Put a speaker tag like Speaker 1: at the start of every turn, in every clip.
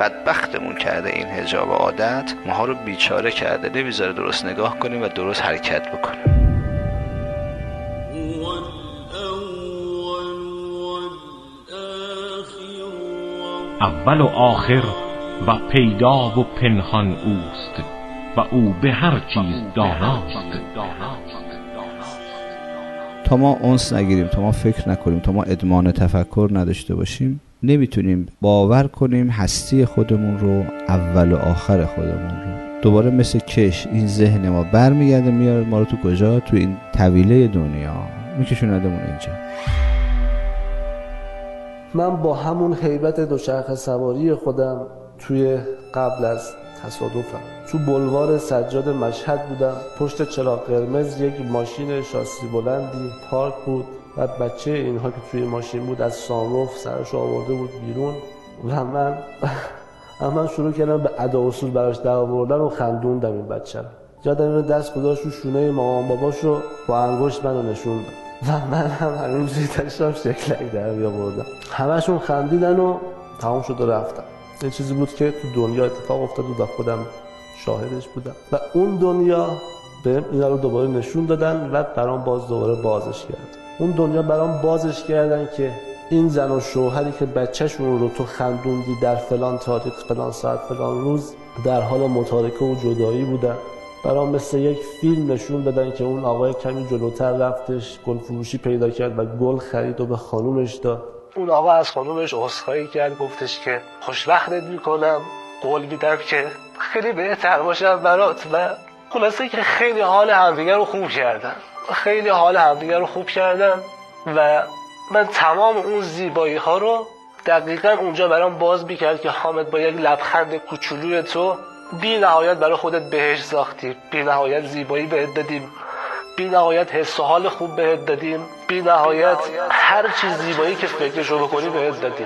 Speaker 1: بدبختمون کرده این حجاب عادت، ماها رو بیچاره کرده، نمیذاره درست نگاه کنیم و درست حرکت بکنیم.
Speaker 2: اول و آخر و پیدا و پنهان اوست و او به هر چیز داناست.
Speaker 1: تا ما انس نگیریم، تا ما فکر نکنیم، تا ما ادمان تفکر نداشته باشیم، نمیتونیم باور کنیم هستی خودمون رو، اول و آخر خودمون رو. دوباره مثل کش این ذهن ما برمیگرده میاره ما رو تو کجا؟ تو این طویله دنیا میکشوندمون اینجا.
Speaker 3: من با همون هیبت دوچرخه سواری خودم توی قبل از تصادفم تو بلوار سجاد مشهد بودم، پشت چراغ قرمز یک ماشین شاسی بلندی پارک بود و بچه اینها که توی ماشین بود از سانروف سرش آورده بود بیرون و من شروع کردم به ادا اصول براش در آوردن و خندوندم این بچه رو. یادم اینو دست گذاشت رو شونه مامان باباشو با انگشت منو نشوند و من هم همینجوری داشتم شکلک در میآوردم. همشون خندیدن و تمام شد و رفتم. یه چیزی بود که تو دنیا اتفاق افتاد و خودم شاهدش بودم و اون دنیا بهم اینا رو دوباره نشون دادن و برام باز دوباره بازش کردن. اون دنیا برام بازش کردن که این زن و شوهری که بچه‌شون رو تو خندوندی در فلان تاریخ فلان ساعت فلان روز در حال متارکه و جدایی بودن. برام مثل یک فیلم نشون دادن که اون آقای کمی جلوتر رفتش گل فروشی پیدا کرد و گل خرید و به خانومش داد. اون آقا از خانومش عذرخواهی کرد، گفتش که خوشبختت میکنم، قول میدم که خیلی بهتر باشم برات و خلاصه که خیلی حال همدیگه رو خوب کردن و من تمام اون زیبایی ها رو دقیقاً اونجا برام باز میکرد که حامد با یک لبخند کوچولوی تو بی نهایت برای خودت بهشت ساختی، بی نهایت زیبایی بهت دادیم، بی نهایت حس و حال خوب بهت دادیم، بی نهایت هر چیز زیبایی که فکرشو بکنی بهت دادیم.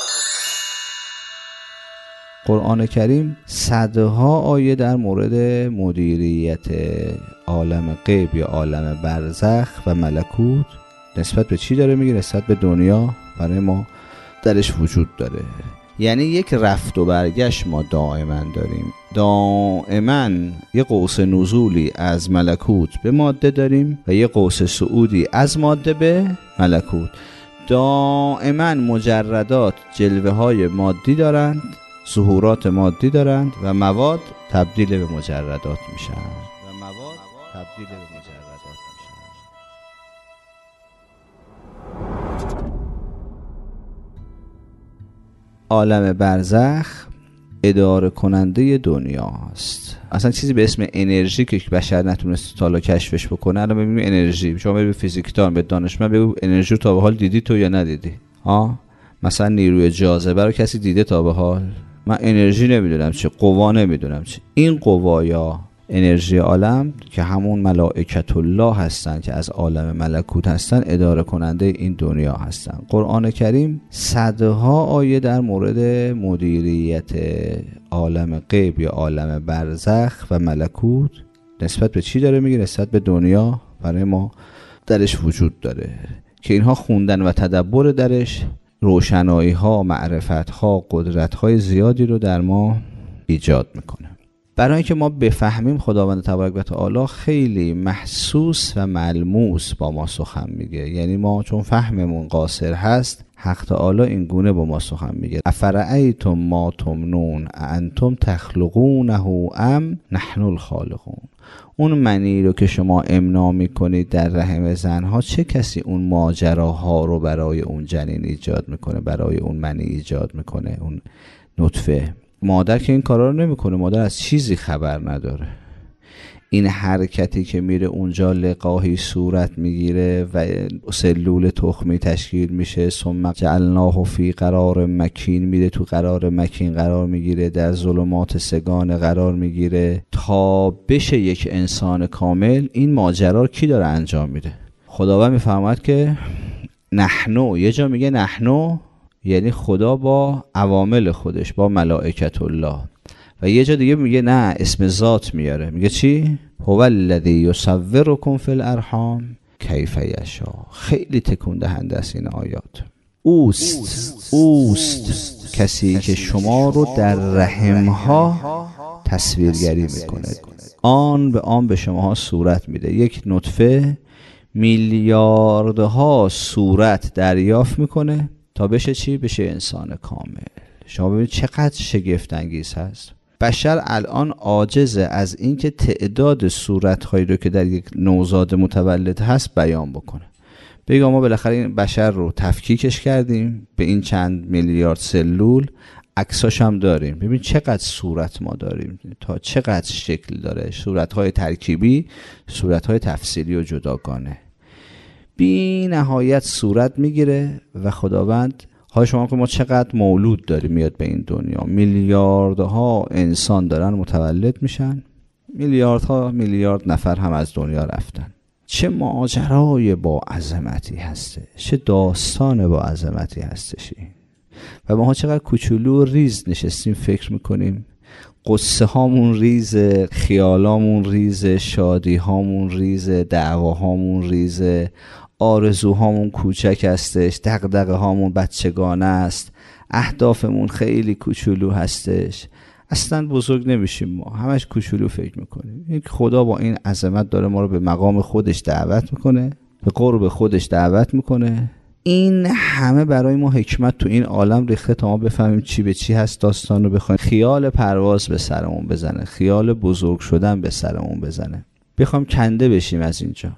Speaker 1: قرآن کریم صدها آیه در مورد مدیریت عالم غیب یا عالم برزخ و ملکوت نسبت به چی داره میگه؟ نسبت به دنیا برای ما درش وجود داره. یعنی یک رفت و برگشت ما دائما داریم، دائما یه قوس نزولی از ملکوت به ماده داریم و یه قوس صعودی از ماده به ملکوت. دائما مجردات جلوه های مادی دارند، ظهورات مادی دارند و مواد تبدیل به مجردات میشن عالم برزخ اداره کننده دنیاست. اصلا چیزی به اسم انرژی که بشر نتونست تا حالا کشفش بکنه. الان ببینیم انرژی، شما به فیزیکدان به دانشمند بگو انرژی رو تا به حال دیدی تو یا ندیدی؟ مثلا نیروی جاذبه رو کسی دیده تا به حال؟ من انرژی نمیدونم چه، قوا نمیدونم چه. این قوا یا انرژی عالم که همون ملائکت الله هستن که از عالم ملکوت هستن، اداره کننده این دنیا هستن. قرآن کریم صدها آیه در مورد مدیریت عالم غیب یا عالم برزخ و ملکوت نسبت به چی داره میگه؟ نسبت به دنیا برای ما درش وجود داره که اینها خوندن و تدبر درش روشنایی ها، معرفت ها، قدرت های زیادی رو در ما ایجاد میکنه. برای اینکه ما بفهمیم خداوند تبارک و تعالی خیلی محسوس و ملموس با ما سخن میگه. یعنی ما چون فهممون قاصر هست، حق تعالی این گونه با ما سخن میگه: افرأیتم ما تمنون انتم تخلقونه ام نحن الخالقون. اون منی رو که شما امنا میکنید در رحم زنها، چه کسی اون ماجراها رو برای اون جنین ایجاد میکنه، برای اون منی ایجاد میکنه، اون نطفه؟ مادر که این کارا رو نمیکنه، مادر از چیزی خبر نداره. این حرکتی که میره اونجا لقاحی صورت میگیره و سلول تخمی تشکیل میشه، ثم جعلناه فی قرار مکین، میره تو قرار مکین قرار میگیره، در ظلمات سگان قرار میگیره تا بشه یک انسان کامل. این ماجرا رو کی داره انجام میده؟ خداوند میفرماید که نحنو، یه جا میگه نحنو یعنی خدا با عوامل خودش، با ملائکت الله، و یه جا دیگه میگه نه، اسم ذات میاره، میگه چی؟ هو الذی یصورکم فی الارحام کیف یشاء. خیلی تکون دهنده است این آیات. اوست کسی که شما رو در رحمها تصویرگری میکنه، آن به آن به شما صورت میده. یک نطفه میلیاردها صورت دریافت میکنه تا بشه چی؟ بشه انسان کامل. شما ببینید چقدر شگفت انگیز هست. بشر الان عاجزه از اینکه تعداد صورت‌هایی رو که در یک نوزاد متولد هست بیان بکنه. بگم ما بالاخره این بشر رو تفکیکش کردیم به این چند میلیارد سلول، عکساش هم داریم. ببین چقدر صورت ما داریم، تا چقدر شکل داره، صورت‌های ترکیبی، صورت‌های تفصیلی و جداگانه، بی نهایت صورت میگیره. و خداوند ها شما که ما چقدر مولود داریم میاد به این دنیا، میلیاردها انسان دارن متولد میشن، میلیاردها میلیارد نفر هم از دنیا رفتن. چه ماجرای با عظمتی هسته، چه داستان با عظمتی هستش. و ما ها چقدر کوچولو و ریز نشستیم فکر میکنیم، قصه هامون ریزه، خیالامون ریزه، شادی هامون ریزه، دعواهامون ریزه، آرزوهامون کوچک هستش، دغدغه هامون بچگانه است، اهدافمون خیلی کوچولو هستش. اصلا بزرگ نمیشیم، ما همش کوچولو فکر میکنیم. این خدا با این عظمت داره ما رو به مقام خودش دعوت میکنه، به قرب خودش دعوت میکنه. این همه برای ما حکمت تو این عالم ریخته تا ما بفهمیم چی به چی هست. داستان رو بخوایم خیال پرواز به سرمون بزنه، خیال بزرگ شدن به سرمون بزنه، بخوام کنده بشیم از اینجا.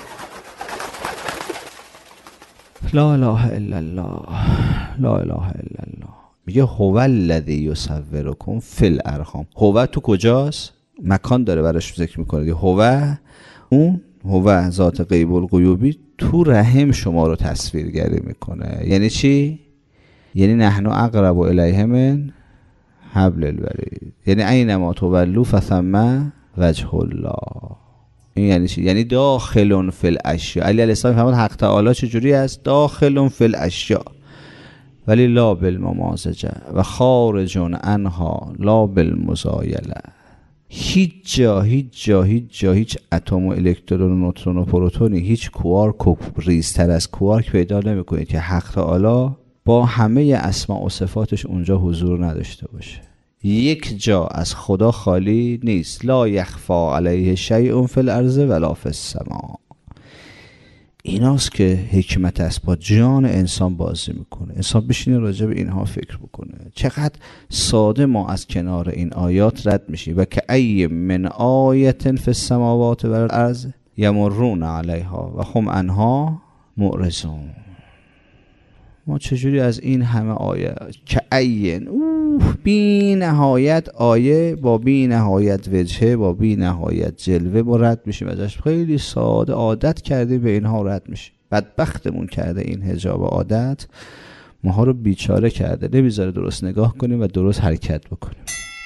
Speaker 1: لا اله الا الله، لا اله الا الله. میگه هو الذی یصورکم فی الارحام. هو تو کجاست؟ مکان داره براش ذکر میکنه. هو اون هو ذات غیب الغیوبی تو رحم شما رو تصویرگری میکنه. یعنی چی؟ یعنی نحن اقرب الیه من حبل الورید. یعنی اینما تولوا فثم وجه الله. این یعنی چی؟ یعنی داخلون فی الاشیاء. علی علیه السلام فرمود حق تعالی چجوری است؟ داخلون فی الاشیاء ولی لا بالممازجه و خارجون عنها لا بالمزایله. هیچ اتم و الکترون و نوترون و پروتونی، هیچ کوارک و ریزتر از کوارک پیدا نمی‌کنید که حق تعالی با همه اسماء و صفاتش اونجا حضور نداشته باشه. یک جا از خدا خالی نیست. لا یخفا علیه شیء فی الارض ولا فی السماء. ایناست که حکمت است، با جان انسان بازی میکنه. انسان بشینه راجع به اینها فکر بکنه. چقدر ساده ما از کنار این آیات رد میشیم. و که ای من آیت فی السماوات و الارض یمرون علیها و هم عنها معرضون. ما چجوری از این همه آیه که این بی نهایت آیه با بی نهایت وجهه با بی نهایت جلوه ما رد میشیم ازش. خیلی ساده عادت کردیم به اینها رد میشیم. بدبختمون کرده این حجاب عادت، ماها رو بیچاره کرده، نمیذاره درست نگاه کنیم و درست حرکت بکنیم.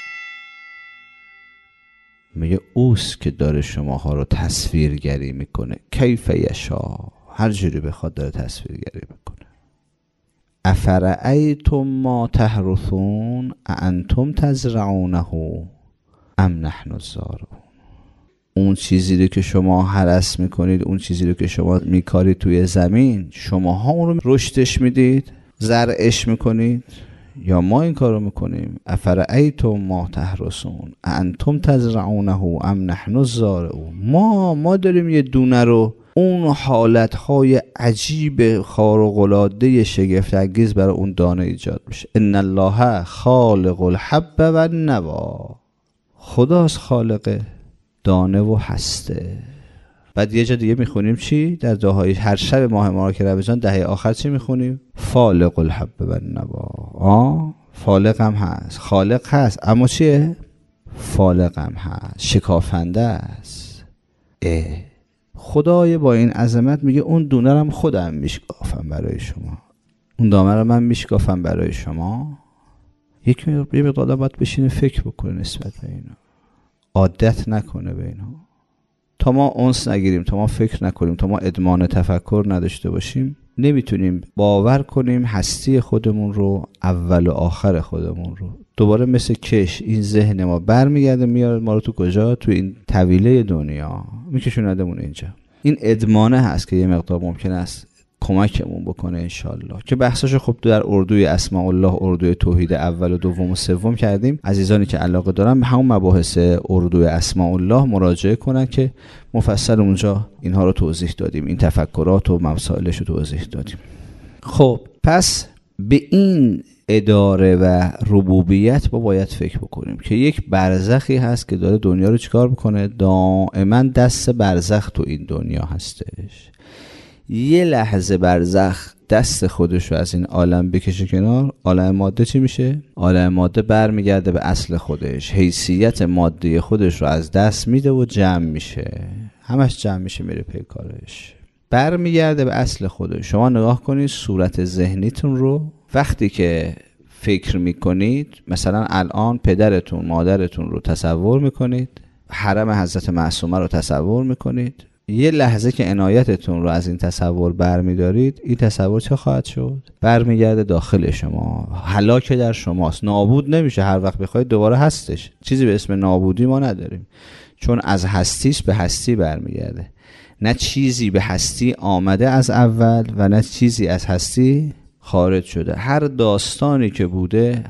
Speaker 1: میگه اوست که داره شماها رو تصویرگری میکنه، کیف یشا، هر جوری بخواد داره تصویرگری میکنه. افرأیتم ما تحرثون اانتم تزرعونه ام نحن الزارعون. اون چیزی رو که شما هرس میکنید، اون چیزی رو که شما میکارید توی زمین، شماها اون رو رشدش میدید، زرعش میکنید یا ما این کار رو میکنیم؟ افرأیتم ما تحرثون اانتم تزرعونه ام نحن الزارعون. ما داریم یه دونه رو، اون حالتهای عجیب خارق‌العاده شگفت انگیز برای اون دانه ایجاد میشه. ان الله خالق الحب و النوا. خداست خالق دانه و هسته. بعد یه جا دیگه میخونیم چی؟ در دعای هر شب ماه مبارک رمضان دهه آخر چی میخونیم؟ فالق الحب و النوا. فالق هم هست، خالق هست، اما چیه؟ فالق هم هست، شکافنده است. خدای با این عظمت میگه اون دونه رو خودم میشکافم برای شما، اون دامه رو من میشکافم برای شما. یه مقدار باید بشینه فکر بکنه نسبت به اینا، عادت نکنه به اینا. تا ما انس نگیریم، تا ما فکر نکنیم، تا ما ادمان تفکر نداشته باشیم، نمیتونیم باور کنیم هستی خودمون رو، اول و آخر خودمون رو. دوباره مثل کش این ذهن ما برمیگرده میاره ما رو تو کجا؟ تو این طویله دنیا میکشوندمون اینجا. این ادمانه هست که یه مقدار ممکن است کمکمون بکنه انشالله. که بحثاشو خب در اردوی اسماء الله، اردوی توحید اول و دوم و سوم کردیم. عزیزانی که علاقه دارن به همون مباحث اردوی اسماء الله مراجعه کنن که مفصل اونجا اینها رو توضیح دادیم، این تفکرات و مسائلش رو توضیح دادیم. خب پس به این اداره و ربوبیت باید فکر بکنیم که یک برزخی هست که داره دنیا رو چیکار بکنه؟ دائما دست برزخ تو این دنیا هستش. یه لحظه برزخ دست خودش رو از این عالم بکشه کنار، عالم ماده چی میشه؟ عالم ماده برمیگرده به اصل خودش، حیثیت ماده خودش رو از دست میده و جمع میشه، همش جمع میشه، میره پی کارش، برمیگرده به اصل خودش. شما نگاه کنید صورت ذهنیتون رو وقتی که فکر میکنید، مثلا الان پدرتون مادرتون رو تصور میکنید، حرم حضرت معصومه رو تصور میکنید، یه لحظه که عنایتتون رو از این تصور برمیدارید، این تصور چه خواهد شد؟ برمیگرده داخل شما، هلاک در شماست، نابود نمیشه. هر وقت بخواید دوباره هستش. چیزی به اسم نابودی ما نداریم، چون از هستیش به هستی برمیگرده. نه چیزی به هستی آمده از اول و نه چیزی از هستی خارج شده. هر داستانی که بوده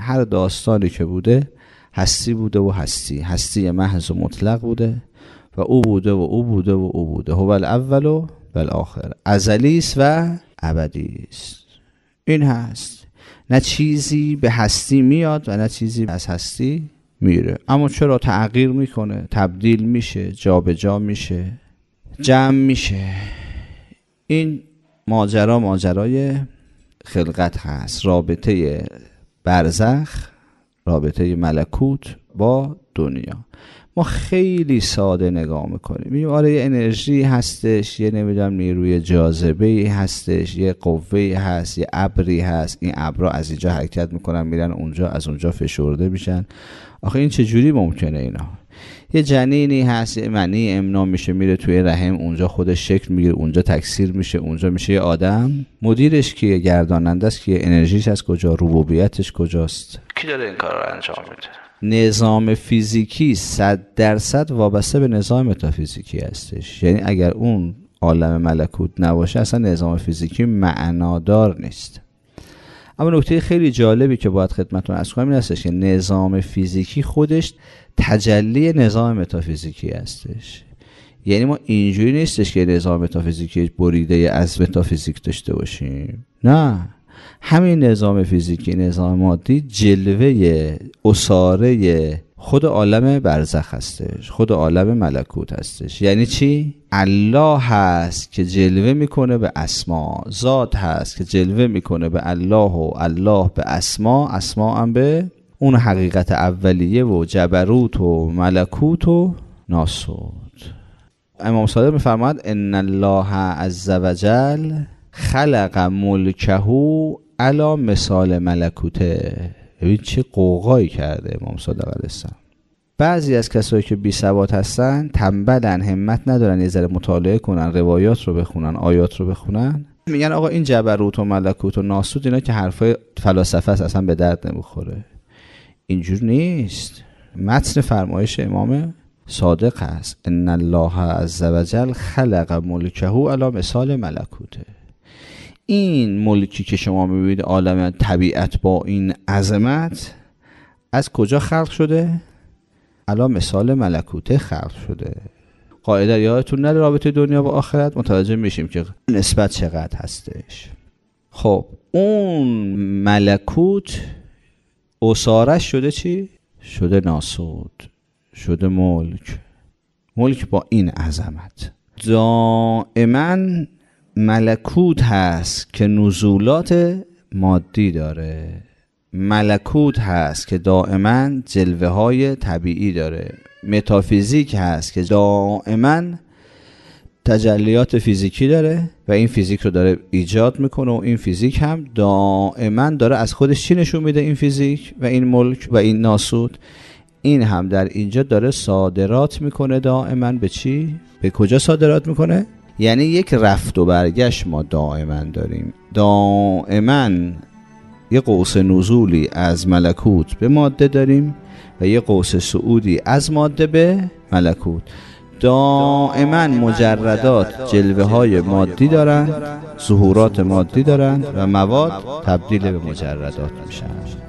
Speaker 1: هستی بوده و هستی محض و مطلق بوده و او بوده و او بوده و او بوده. هو الاول و الاخر، ازلی است و ابدی است. این هست. نه چیزی به هستی میاد و نه چیزی از هستی میره. اما چرا تغییر میکنه، تبدیل میشه، جابجا میشه، جمع میشه. این ماجرای خلقت هست، رابطه برزخ، رابطه ملکوت با دنیا. ما خیلی ساده نگاه میکنیم، میگیم آره یه انرژی هستش، یه نمیدونم نیروی جاذبه‌ای هستش، یه قوه‌ای هست، یه ابری هست، این ابرها از اینجا حرکت میکنن میرن اونجا، از اونجا فشرده میشن. آخه این چجوری ممکنه اینا؟ یه جنینی هست، یه منی امنا میشه میره توی رحم، اونجا خودش شکل میگیره، اونجا تکثیر میشه، اونجا میشه یه آدم. مدیرش کیه؟ گرداننده است. که انرژیش از کجا؟ ربوبیتش کجاست؟ کی داره این کار رو انجام میده؟ نظام فیزیکی 100% وابسته به نظام متافیزیکی هستش. یعنی اگر اون عالم ملکوت نباشه اصلا نظام فیزیکی معنادار نیست. اما نکته خیلی جالبی که باید خدمتتون عرض کنم این هستش که نظام فیزیکی خودش تجلی نظام متافیزیکی هستش. یعنی ما اینجوری نیستش که نظام متافیزیکی بریده از متافیزیک داشته باشیم، نه، همین نظام فیزیکی، نظام مادی جلوه اصاره خود عالم برزخ هستش، خود عالم ملکوت هستش. یعنی چی؟ الله هست که جلوه میکنه به اسما، ذات هست که جلوه میکنه به الله و الله به اسما، اسما هم به اون حقیقت اولیه و جبروت و ملکوت و ناسوت. امام صادق میفرماد ان الله عز وجل خلق ملکه علی مثال ملکوته. ببین چه قوقایی کرده امام صادق علیه السلام. بعضی از کسایی که بی سواد هستن، تنبلن، همت ندارن یه ذره مطالعه کنن، روایات رو بخونن، آیات رو بخونن، میگن آقا این جبروت و ملکوت و ناسوت اینا که حرفای فلاسفه است، اصلا به درد نمیخوره. اینجور نیست. متن فرمایش امام صادق هست ان الله عز وجل خلق ملکه علی مثال ملکوته. این ملکی که شما میبینید، عالم طبیعت با این عظمت، از کجا خلق شده؟ علی مثال ملکوته خلق شده. قاعده یادتون نره رابطه دنیا با آخرت، متوجه میشیم که نسبت چقدر هستش. خب اون ملکوت اصارش شده چی؟ شده ناسوت، شده ملک با این عظمت. دائما ملکوت هست که نزولات مادی داره، ملکوت هست که دائما جلوه های طبیعی داره، متافیزیک هست که دائما تجلیات فیزیکی داره و این فیزیک رو داره ایجاد میکنه و این فیزیک هم دائما داره از خودش چی نشون میده؟ این فیزیک و این ملک و این ناسوت، این هم در اینجا داره صادرات میکنه دائما. به چی؟ به کجا صادرات میکنه؟ یعنی یک رفت و برگشت ما دائما داریم، دائما یه قوس نزولی از ملکوت به ماده داریم و یه قوس صعودی از ماده به ملکوت. دائما مجردات جلوه های مادی دارند، ظهورات مادی دارند و مواد تبدیل به مجردات میشن.